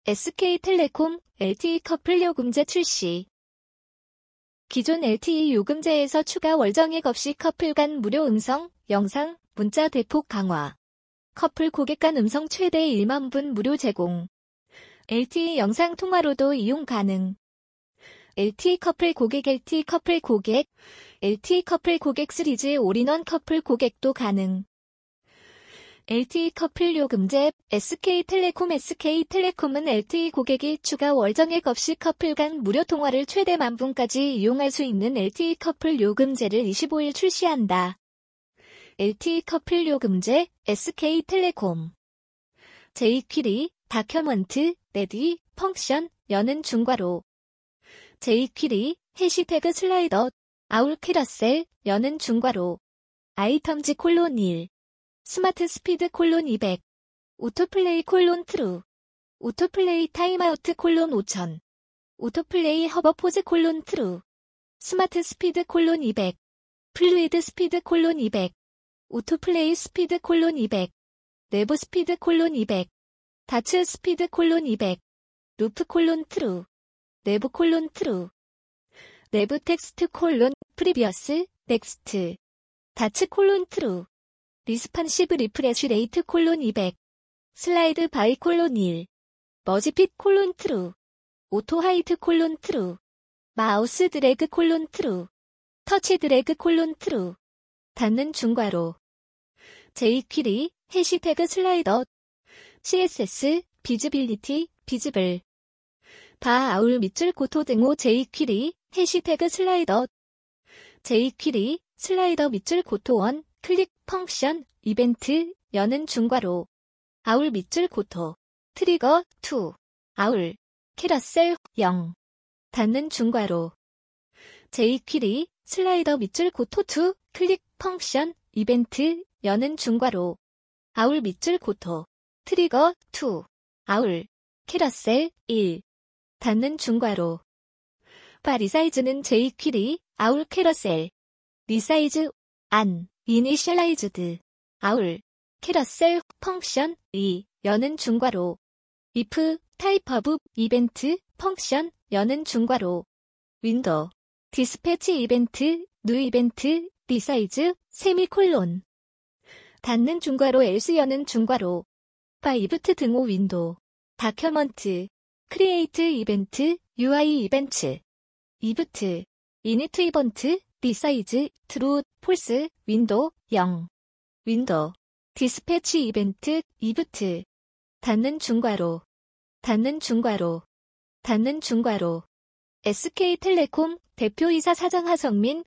SK텔레콤 LTE 커플 요금제 출시. 기존 LTE 요금제에서 추가 월정액 없이 커플 간 무료 음성, 영상, 문자 대폭 강화. 커플 고객 간 음성 최대 1만 분 무료 제공. LTE 영상 통화로도 이용 가능. LTE 커플 고객 LTE 커플 고객 LTE 커플 고객 시리즈 올인원 커플 고객도 가능. LTE 커플 요금제 SK텔레콤은 LTE 고객이 추가 월정액 없이 커플 간 무료 통화를 최대 10,000 분까지 이용할 수 있는 LTE 커플 요금제를 25일 출시한다. LTE 커플 요금제 SK텔레콤 jQuery, 다큐먼트, 레디, 펑션, 여는 중괄호 jQuery, 해시태그 슬라이더, 아울 캐러셀, 여는 중괄호 아이템즈 콜론 1 스마트 스피드 콜론 200 오토플레이 콜론 트루 오토플레이 타임아우트 콜론 5000 오토플레이 허버포즈 콜론 트루 스마트 스피드 콜론 200 플루이드 스피드 콜론 200 오토플레이 스피드 콜론 200 내부 스피드 콜론 200 다츠 스피드 콜론 200 루프 콜론 트루 내부 콜론 트루 내부 텍스트 콜론 프리비어스 넥스트 다츠 콜론 트루 리스판시브 리프레쉬 레이트 콜론 200 슬라이드 바이 콜론 1 머지핏 콜론 트루 오토 하이트 콜론 트루 마우스 드래그 콜론 트루 터치 드래그 콜론 트루 닫는 중괄호 jQuery 해시태그 슬라이더 CSS 비즈빌리티 비즈블 바 아울 밑줄 고토 등호 jQuery 해시태그 슬라이더 jQuery 슬라이더 밑줄 고토 1 클릭 펑션 이벤트 여는 중괄호 아울 밑줄 고토 트리거 2 아울 캐러셀 0 닫는 중괄호 jQuery 슬라이더 밑줄 고토 2 클릭 펑션 이벤트 여는 중괄호 아울 밑줄 고토 트리거 2 아울 캐러셀 1 닫는 중괄호 바 리사이즈는 jQuery 아울 캐러셀 리사이즈 안 이니셜라이즈드 아울 캐러셀 펑션 2 여는 중괄호 if 타입 오브 이벤트 펑션 여는 중괄호 윈도우 디스패치 이벤트 뉴 이벤트 리사이즈 세미콜론 닫는 중괄호 else 여는 중괄호 바 이브트 등호 윈도우 다큐먼트 크리에이트 이벤트 UI 이벤트 이브트 이니트 이벤트 리사이즈 트루 폴스 윈도우 0 윈도우 디스패치 이벤트 이브트 닫는 중괄호 닫는 중괄호 닫는 중괄호 SK텔레콤 대표이사 사장 하성민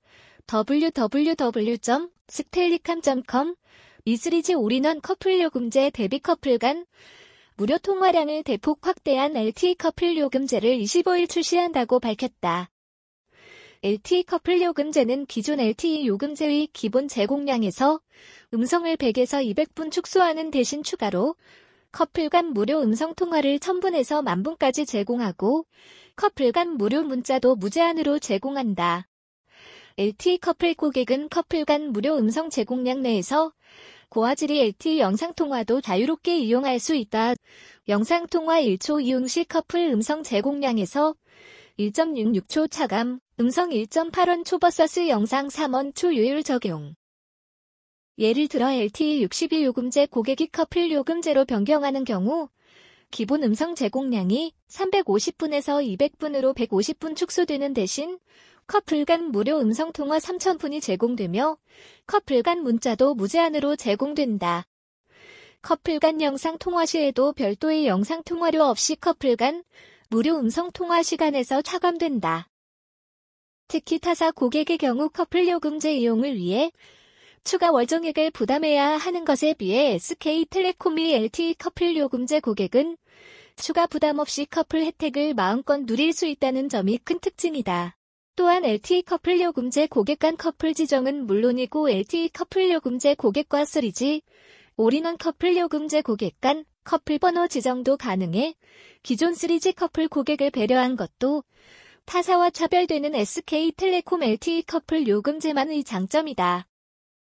www.스텔리캄.com 이스리즈 올인원 커플 요금제 대비 커플 간 무료 통화량을 대폭 확대한 LTE 커플 요금제를 25일 출시한다고 밝혔다. LTE 커플 요금제는 기존 LTE 요금제의 기본 제공량에서 음성을 100에서 200분 축소하는 대신 추가로 커플 간 무료 음성 통화를 1000분에서 10,000분까지 제공하고 커플 간 무료 문자도 무제한으로 제공한다. LTE 커플 고객은 커플 간 무료 음성 제공량 내에서 고화질의 LTE 영상통화도 자유롭게 이용할 수 있다. 영상통화 1초 이용 시 커플 음성 제공량에서 1.66초 차감, 음성 1.8원 초 vs 영상 3원 초 요율 적용. 예를 들어 LTE 62 요금제 고객이 커플 요금제로 변경하는 경우 기본 음성 제공량이 350분에서 200분으로 150분 축소되는 대신 커플 간 무료 음성 통화 3,000분이 제공되며 커플 간 문자도 무제한으로 제공된다. 커플 간 영상 통화 시에도 별도의 영상 통화료 없이 커플 간 무료 음성 통화 시간에서 차감된다. 특히 타사 고객의 경우 커플 요금제 이용을 위해 추가 월정액을 부담해야 하는 것에 비해 SK텔레콤이 LTE 커플 요금제 고객은 추가 부담 없이 커플 혜택을 마음껏 누릴 수 있다는 점이 큰 특징이다. 또한 LTE 커플 요금제 고객 간 커플 지정은 물론이고 LTE 커플 요금제 고객과 3G, 올인원 커플 요금제 고객 간 커플 번호 지정도 가능해 기존 3G 커플 고객을 배려한 것도 타사와 차별되는 SK텔레콤 LTE 커플 요금제만의 장점이다.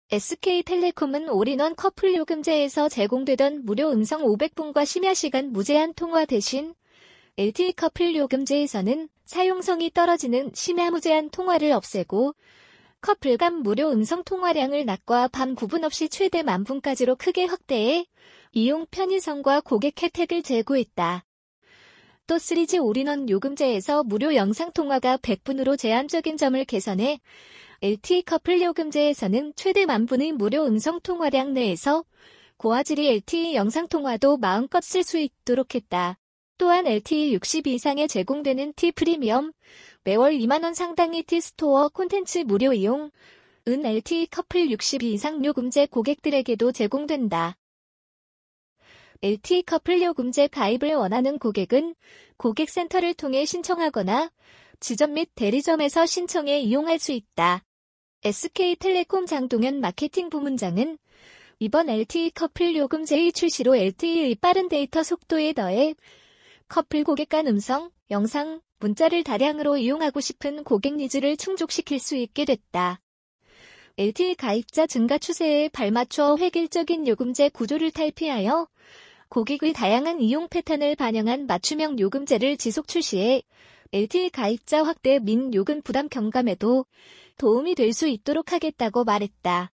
SK텔레콤은 올인원 커플 요금제에서 제공되던 무료 음성 500분과 심야 시간 무제한 통화 대신 LTE 커플 요금제에서는 사용성이 떨어지는 심야 무제한 통화를 없애고 커플 간 무료 음성 통화량을 낮과 밤 구분 없이 최대 10,000분까지로 크게 확대해 이용 편의성과 고객 혜택을 제고했다. 또 3G 올인원 요금제에서 무료 영상통화가 100분으로 제한적인 점을 개선해 LTE 커플 요금제에서는 최대 10,000분의 무료 음성통화량 내에서 고화질의 LTE 영상통화도 마음껏 쓸 수 있도록 했다. 또한 LTE 60 이상에 제공되는 T 프리미엄, 매월 20,000원 상당의 T 스토어 콘텐츠 무료 이용, 은 LTE 커플 60 이상 요금제 고객들에게도 제공된다. LTE 커플 요금제 가입을 원하는 고객은 고객센터를 통해 신청하거나 지점 및 대리점에서 신청해 이용할 수 있다. SK텔레콤 장동현 마케팅 부문장은 이번 LTE 커플 요금제의 출시로 LTE의 빠른 데이터 속도에 더해 커플 고객 간 음성, 영상, 문자를 다량으로 이용하고 싶은 고객 니즈를 충족시킬 수 있게 됐다. LTE 가입자 증가 추세에 발맞춰 획일적인 요금제 구조를 탈피하여 고객의 다양한 이용 패턴을 반영한 맞춤형 요금제를 지속 출시해 LTE 가입자 확대 민 요금 부담 경감에도 도움이 될 수 있도록 하겠다고 말했다.